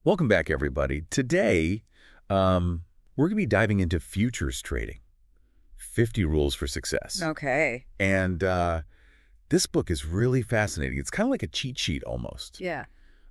Welcome back, everybody. Today, we're going to be diving into futures trading, 50 Rules for Success. Okay. And this book is really fascinating. It's kind of like a cheat sheet almost Yeah.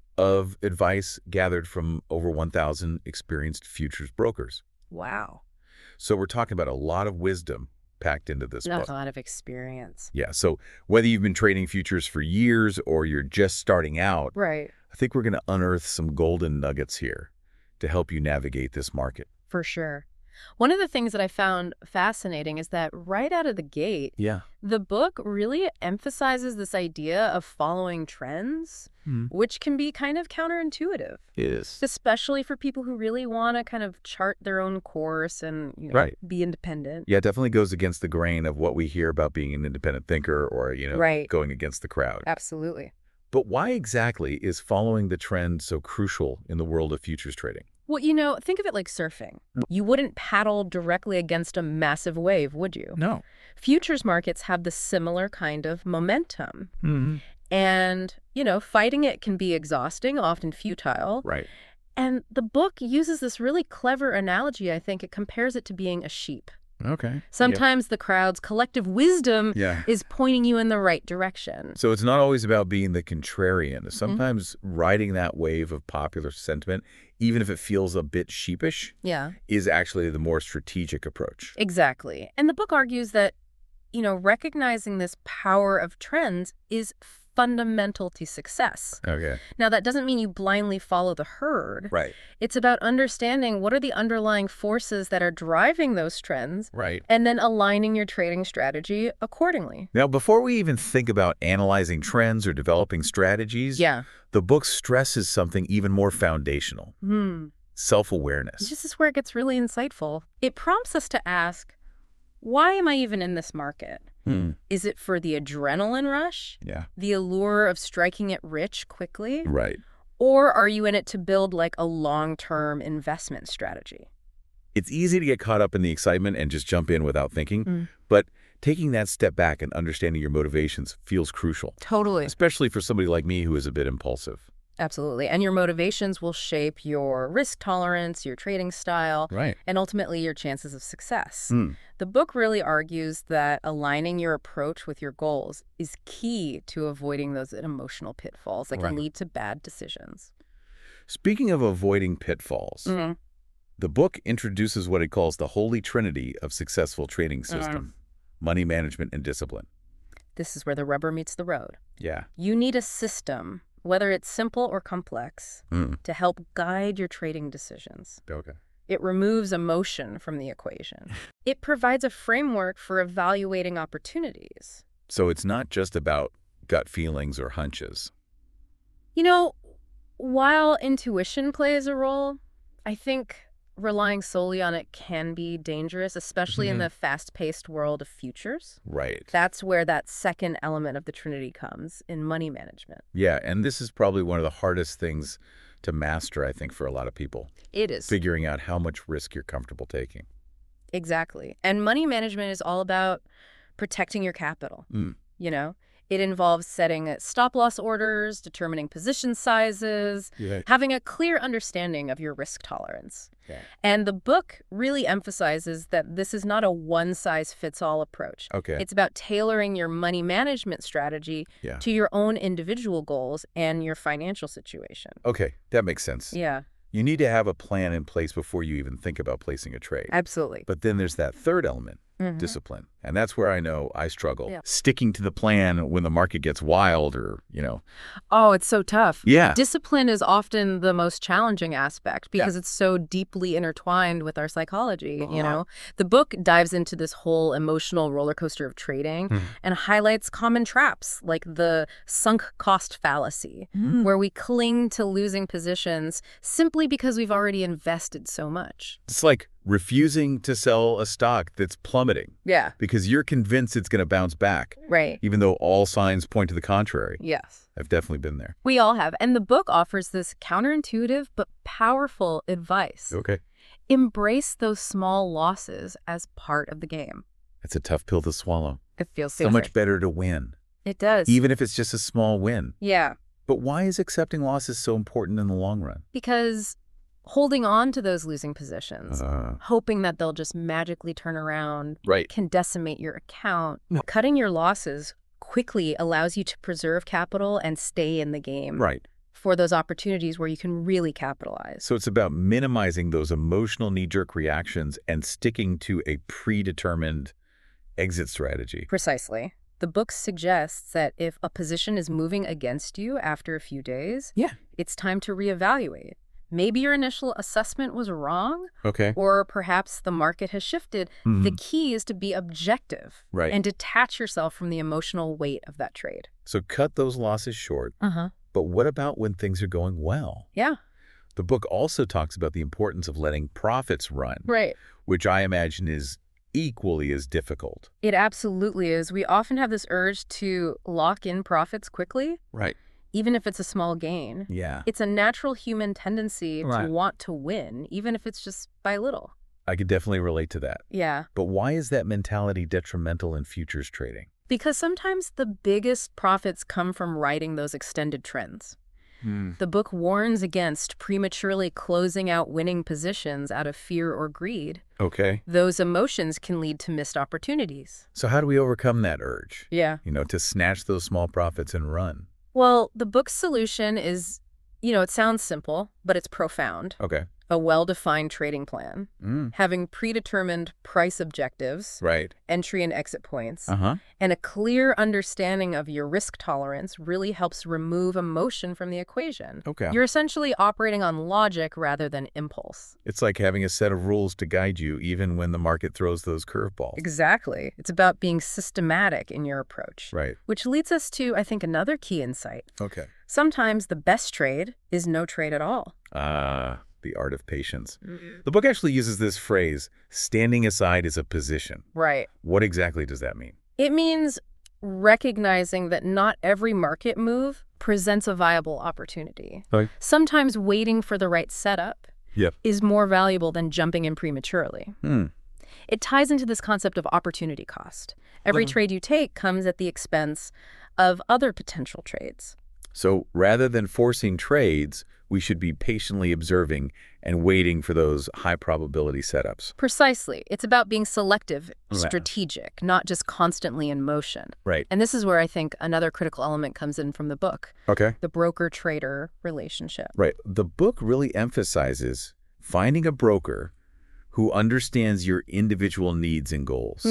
of advice gathered from over 1,000 experienced futures brokers. Wow. So we're talking about a lot of wisdom packed into this That's book. a lot of experience. Yeah, so whether you've been trading futures for years or you're just starting out, Right. I think we're going to unearth some golden nuggets here to help you navigate this market. For sure. One of the things that I found fascinating is that right out of the gate, Yeah. the book really emphasizes this idea of following trends, which can be kind of counterintuitive, It is. especially for people who really want to kind of chart their own course and Right. be independent. Yeah, it definitely goes against the grain of what we hear about being an independent thinker or, Right. going against the crowd. Absolutely. But why exactly is following the trend so crucial in the world of futures trading? Well, think of it like surfing. You wouldn't paddle directly against a massive wave, would you? No. Futures markets have the similar kind of momentum. Mm-hmm. And, fighting it can be exhausting, often futile. Right. And the book uses this really clever analogy, I think. It compares it to being a sheep. Okay. Sometimes the crowd's collective wisdom Yeah. is pointing you in the right direction. So it's not always about being the contrarian. Sometimes riding that wave of popular sentiment, even if it feels a bit sheepish, Yeah, is actually the more strategic approach. exactly. And the book argues that, recognizing this power of trends is fundamental to success. Okay. Now, that doesn't mean you blindly follow the herd. Right. It's about understanding what are the underlying forces that are driving those trends Right. and then aligning your trading strategy accordingly. Now, before we even think about analyzing trends or developing strategies, Yeah. the book stresses something even more foundational, self-awareness. This is where it gets really insightful. It prompts us to ask, why am I even in this market? Is it for the adrenaline rush? Yeah. The allure of striking it rich quickly? Right. Or are you in it to build like a long-term investment strategy? It's easy to get caught up in the excitement and just jump in without thinking, but taking that step back and understanding your motivations feels crucial, Totally. especially for somebody like me who is a bit impulsive. Absolutely. And your motivations will shape your risk tolerance, your trading style, Right. and ultimately your chances of success. The book really argues that aligning your approach with your goals is key to avoiding those emotional pitfalls that can Right. lead to bad decisions. Speaking of avoiding pitfalls, the book introduces what it calls the holy trinity of successful trading system, money management and discipline. This is where the rubber meets the road. Yeah. You need a system, whether it's simple or complex, to help guide your trading decisions. Okay. It removes emotion from the equation. It provides a framework for evaluating opportunities. So it's not just about gut feelings or hunches. While intuition plays a role, I think relying solely on it can be dangerous, especially in the fast-paced world of futures. Right. That's where that second element of the Trinity comes in money management. Yeah, and this is probably one of the hardest things to master, I think, for a lot of people. It is. Figuring out how much risk you're comfortable taking. Exactly. And money management is all about protecting your capital. It involves setting stop-loss orders, determining position sizes, having a clear understanding of your risk tolerance. Yeah. And the book really emphasizes that this is not a one-size-fits-all approach. Okay. It's about tailoring your money management strategy Yeah. to your own individual goals and your financial situation. Okay, that makes sense. Yeah, You need to have a plan in place before you even think about placing a trade. absolutely. But then there's that third element, discipline. And that's where I know I struggle. Yeah. Sticking to the plan when the market gets wild or, Oh, it's so tough. Yeah. Discipline is often the most challenging aspect because it's so deeply intertwined with our psychology, The book dives into this whole emotional roller coaster of trading and highlights common traps like the sunk cost fallacy, where we cling to losing positions simply because we've already invested so much. It's like refusing to sell a stock that's plummeting Yeah. because you're convinced it's going to bounce back, Right. even though all signs point to the contrary. Yes. I've definitely been there. We all have. And the book offers this counterintuitive but powerful advice. Okay. Embrace those small losses as part of the game. It's a tough pill to swallow. It feels So much better to win, It does. even if it's just a small win. Yeah. But why is accepting losses so important in the long run? Because holding on to those losing positions, hoping that they'll just magically turn around, can decimate your account. No. Cutting your losses quickly allows you to preserve capital and stay in the game for those opportunities where you can really capitalize. So it's about minimizing those emotional knee-jerk reactions and sticking to a predetermined exit strategy. Precisely. The book suggests that if a position is moving against you after a few days, it's time to reevaluate. Maybe your initial assessment was wrong, or perhaps the market has shifted. The key is to be objective and detach yourself from the emotional weight of that trade. So cut those losses short. But what about when things are going well? The book also talks about the importance of letting profits run, which I imagine is equally as difficult. It absolutely is. We often have this urge to lock in profits quickly. Even if it's a small gain. It's a natural human tendency to want to win, even if it's just by little. I could definitely relate to that. But why is that mentality detrimental in futures trading? Because sometimes the biggest profits come from riding those extended trends. The book warns against prematurely closing out winning positions out of fear or greed. Those emotions can lead to missed opportunities. So how do we overcome that urge? You know, to snatch those small profits and run? Well, the book's solution is, it sounds simple, but it's profound. A well-defined trading plan, having predetermined price objectives, entry and exit points, and a clear understanding of your risk tolerance really helps remove emotion from the equation. You're essentially operating on logic rather than impulse. It's like having a set of rules to guide you even when the market throws those curveballs. Exactly. It's about being systematic in your approach. Which leads us to, I think, another key insight. Sometimes the best trade is no trade at all. The art of patience. The book actually uses this phrase, standing aside is a position. What exactly does that mean? It means recognizing that not every market move presents a viable opportunity. Sometimes waiting for the right setup is more valuable than jumping in prematurely. It ties into this concept of opportunity cost. Every trade you take comes at the expense of other potential trades. So rather than forcing trades, we should be patiently observing and waiting for those high probability setups. Precisely. It's about being selective, strategic, not just constantly in motion. And this is where I think another critical element comes in from the book. The broker-trader relationship. The book really emphasizes finding a broker who understands your individual needs and goals.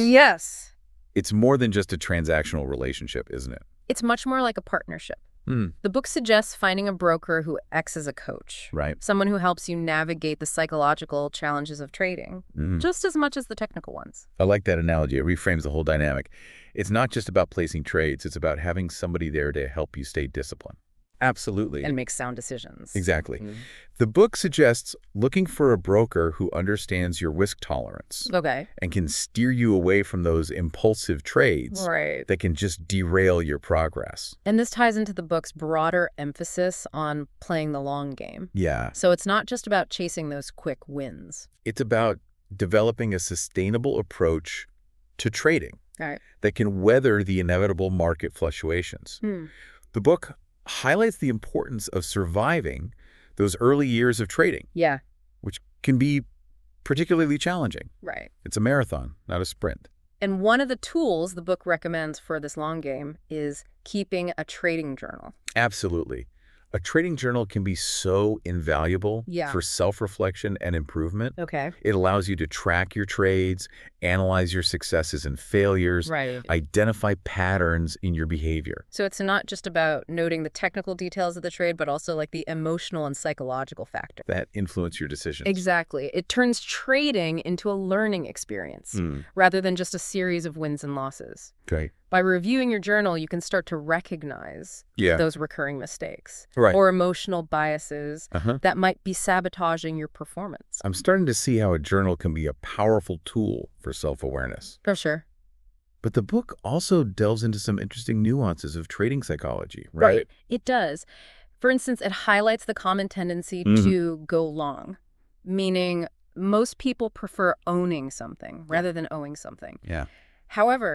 It's more than just a transactional relationship, isn't it? It's much more like a partnership. The book suggests finding a broker who acts as a coach, someone who helps you navigate the psychological challenges of trading, just as much as the technical ones. I like that analogy. It reframes the whole dynamic. It's not just about placing trades. It's about having somebody there to help you stay disciplined. Absolutely. And make sound decisions. Exactly. The book suggests looking for a broker who understands your risk tolerance. And can steer you away from those impulsive trades that can just derail your progress. And this ties into the book's broader emphasis on playing the long game. So it's not just about chasing those quick wins. It's about developing a sustainable approach to trading that can weather the inevitable market fluctuations. The book highlights the importance of surviving those early years of trading, which can be particularly challenging. It's a marathon, not a sprint. And one of the tools the book recommends for this long game is keeping a trading journal. Absolutely. A trading journal can be so invaluable for self-reflection and improvement. It allows you to track your trades, analyze your successes and failures, identify patterns in your behavior. So it's not just about noting the technical details of the trade, but also like the emotional and psychological factor that influence your decisions. Exactly. It turns trading into a learning experience rather than just a series of wins and losses. By reviewing your journal, you can start to recognize those recurring mistakes or emotional biases that might be sabotaging your performance. I'm starting to see how a journal can be a powerful tool for self-awareness. For sure. But the book also delves into some interesting nuances of trading psychology, It does. For instance, it highlights the common tendency to go long, meaning most people prefer owning something rather than owing something. However,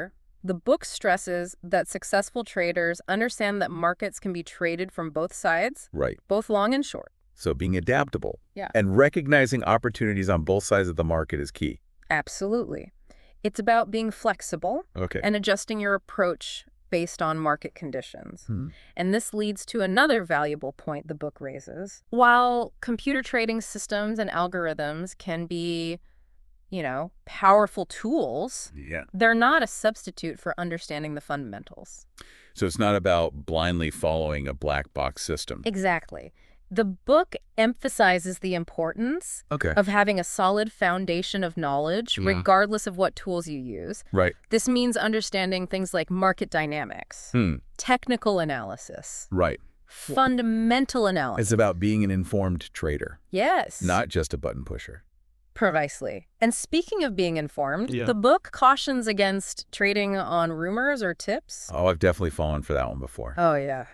The book stresses that successful traders understand that markets can be traded from both sides, Right. both long and short. So being adaptable. Yeah. And recognizing opportunities on both sides of the market is key. Absolutely. It's about being flexible and adjusting your approach based on market conditions. And this leads to another valuable point the book raises. While computer trading systems and algorithms can be, powerful tools, they're not a substitute for understanding the fundamentals. So it's not about blindly following a black box system. Exactly. The book emphasizes the importance of having a solid foundation of knowledge, regardless of what tools you use. Right. This means understanding things like market dynamics, technical analysis, fundamental analysis. It's about being an informed trader. Yes. Not just a button pusher. Precisely. And speaking of being informed, the book cautions against trading on rumors or tips. Oh, I've definitely fallen for that one before. Oh, yeah.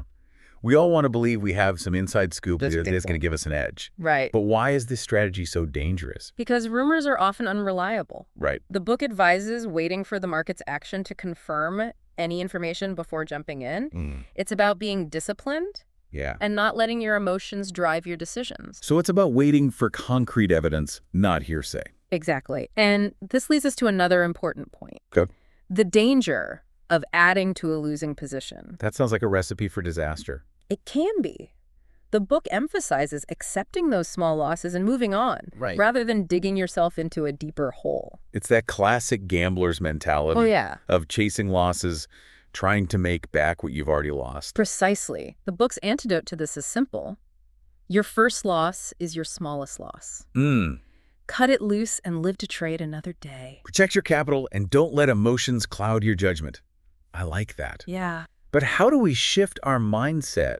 We all want to believe we have some inside scoop that's going to give us an edge. Right. But why is this strategy so dangerous? Because rumors are often unreliable. Right. The book advises waiting for the market's action to confirm any information before jumping in. It's about being disciplined and not letting your emotions drive your decisions. So it's about waiting for concrete evidence, not hearsay. Exactly. And this leads us to another important point. Okay. The danger of adding to a losing position. That sounds like a recipe for disaster. It can be. The book emphasizes accepting those small losses and moving on, rather than digging yourself into a deeper hole. It's that classic gambler's mentality of chasing losses, trying to make back what you've already lost. Precisely. The book's antidote to this is simple. Your first loss is your smallest loss. Cut it loose and live to trade another day. Protect your capital and don't let emotions cloud your judgment. I like that. Yeah. But how do we shift our mindset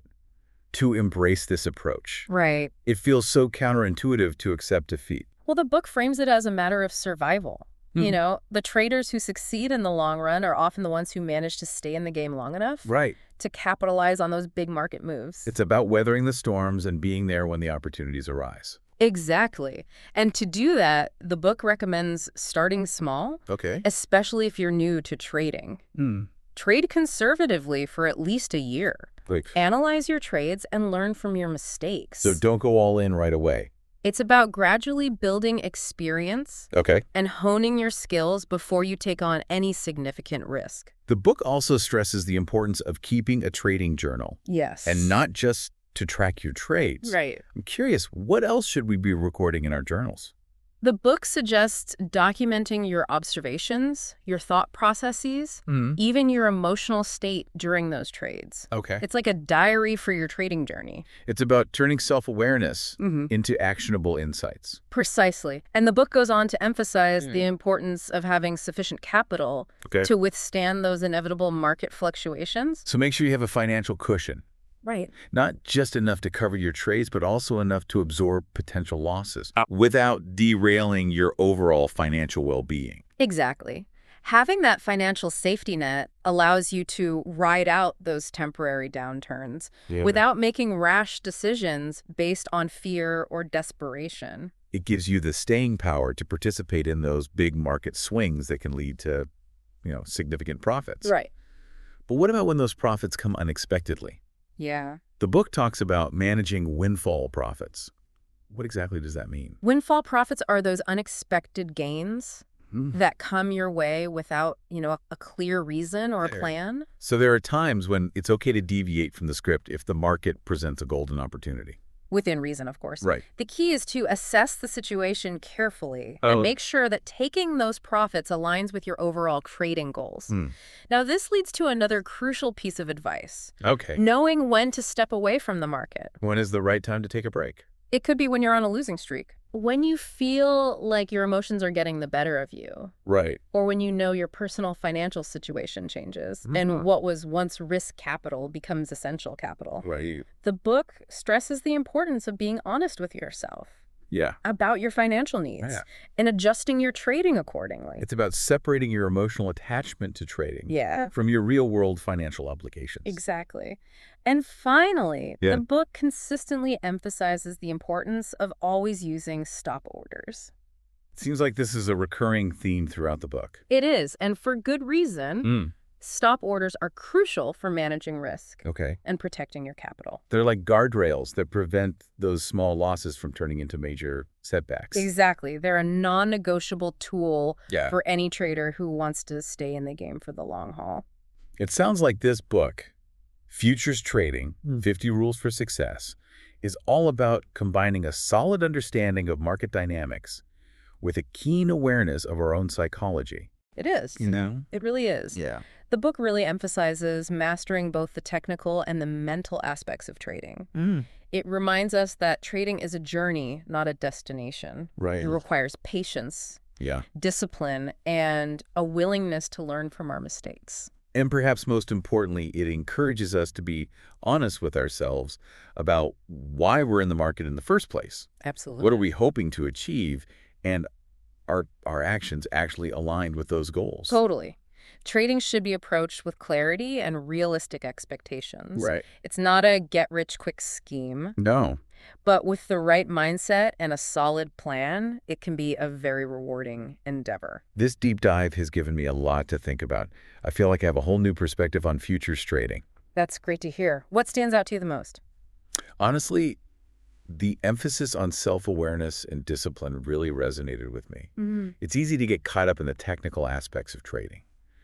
to embrace this approach? Right. It feels so counterintuitive to accept defeat. Well, the book frames it as a matter of survival. The traders who succeed in the long run are often the ones who manage to stay in the game long enough to capitalize on those big market moves. It's about weathering the storms and being there when the opportunities arise. Exactly. And to do that, the book recommends starting small, especially if you're new to trading. Trade conservatively for at least a year. Analyze your trades and learn from your mistakes. So don't go all in right away. It's about gradually building experience and honing your skills before you take on any significant risk. The book also stresses the importance of keeping a trading journal. Yes. And not just to track your trades. Right. I'm curious, what else should we be recording in our journals? The book suggests documenting your observations, your thought processes, even your emotional state during those trades. It's like a diary for your trading journey. It's about turning self-awareness into actionable insights. Precisely. And the book goes on to emphasize the importance of having sufficient capital to withstand those inevitable market fluctuations. So make sure you have a financial cushion. Right. Not just enough to cover your trades, but also enough to absorb potential losses without derailing your overall financial well-being. Exactly. Having that financial safety net allows you to ride out those temporary downturns without making rash decisions based on fear or desperation. It gives you the staying power to participate in those big market swings that can lead to, significant profits. Right. But what about when those profits come unexpectedly? Yeah. The book talks about managing windfall profits. What exactly does that mean? Windfall profits are those unexpected gains that come your way without, a clear reason or a plan. So there are times when it's okay to deviate from the script if the market presents a golden opportunity. Within reason, of course. Right. The key is to assess the situation carefully and make sure that taking those profits aligns with your overall trading goals. Now, this leads to another crucial piece of advice. Knowing when to step away from the market. When is the right time to take a break? It could be when you're on a losing streak. When you feel like your emotions are getting the better of you. Right. Or when you know your personal financial situation changes and what was once risk capital becomes essential capital. Right. The book stresses the importance of being honest with yourself. About your financial needs and adjusting your trading accordingly. It's about separating your emotional attachment to trading from your real-world financial obligations. Exactly. And finally, the book consistently emphasizes the importance of always using stop orders. Seems like this is a recurring theme throughout the book. It is, and for good reason. Stop orders are crucial for managing risk and protecting your capital. They're like guardrails that prevent those small losses from turning into major setbacks. Exactly. They're a non-negotiable tool for any trader who wants to stay in the game for the long haul. It sounds like this book, Futures Trading, 50 Rules for Success, is all about combining a solid understanding of market dynamics with a keen awareness of our own psychology. It is. It really is. Yeah. The book really emphasizes mastering both the technical and the mental aspects of trading. It reminds us that trading is a journey, not a destination. Right. It requires patience, discipline, and a willingness to learn from our mistakes. And perhaps most importantly, it encourages us to be honest with ourselves about why we're in the market in the first place. Absolutely. What are we hoping to achieve? And are our actions actually aligned with those goals? Totally. Trading should be approached with clarity and realistic expectations. Right. It's not a get-rich-quick scheme. No. But with the right mindset and a solid plan, it can be a very rewarding endeavor. This deep dive has given me a lot to think about. I feel like I have a whole new perspective on futures trading. That's great to hear. What stands out to you the most? Honestly, the emphasis on self-awareness and discipline really resonated with me. It's easy to get caught up in the technical aspects of trading.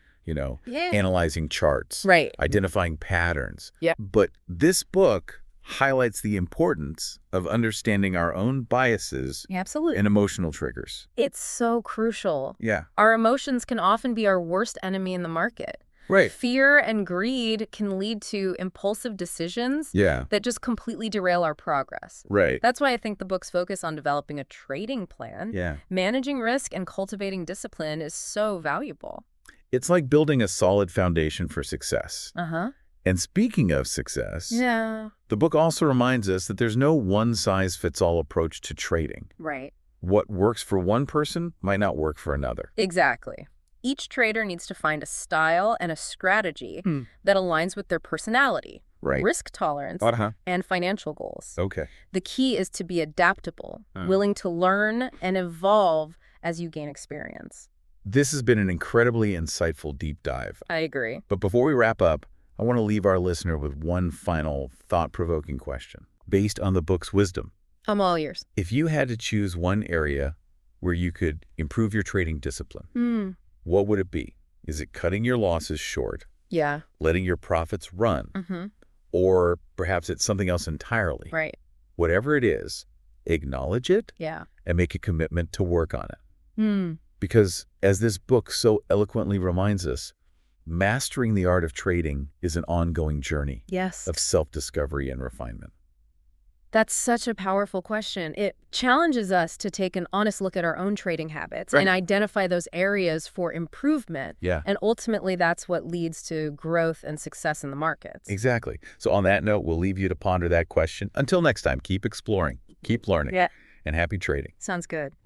Analyzing charts, identifying patterns. But this book highlights the importance of understanding our own biases and emotional triggers. It's so crucial. Yeah. Our emotions can often be our worst enemy in the market. Right. Fear and greed can lead to impulsive decisions that just completely derail our progress. Right. That's why I think the book's focus on developing a trading plan, managing risk, and cultivating discipline is so valuable. It's like building a solid foundation for success. And speaking of success, the book also reminds us that there's no one-size-fits-all approach to trading. Right. What works for one person might not work for another. Exactly. Each trader needs to find a style and a strategy that aligns with their personality, risk tolerance, and financial goals. The key is to be adaptable, willing to learn and evolve as you gain experience. This has been an incredibly insightful deep dive. I agree. But before we wrap up, I want to leave our listener with one final thought-provoking question. Based on the book's wisdom, I'm all ears. If you had to choose one area where you could improve your trading discipline, what would it be? Is it cutting your losses short? Letting your profits run? Or perhaps it's something else entirely? Right. Whatever it is, acknowledge it and make a commitment to work on it. Because as this book so eloquently reminds us, mastering the art of trading is an ongoing journey of self-discovery and refinement. That's such a powerful question. It challenges us to take an honest look at our own trading habits and identify those areas for improvement. And ultimately, that's what leads to growth and success in the markets. Exactly. So on that note, we'll leave you to ponder that question. Until next time, keep exploring, keep learning, and happy trading. Sounds good.